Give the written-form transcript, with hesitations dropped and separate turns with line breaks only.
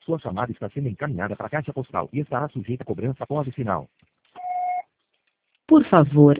Sua chamada está sendo encaminhada para a caixa postal e estará sujeita a cobrança após o sinal.
Por favor,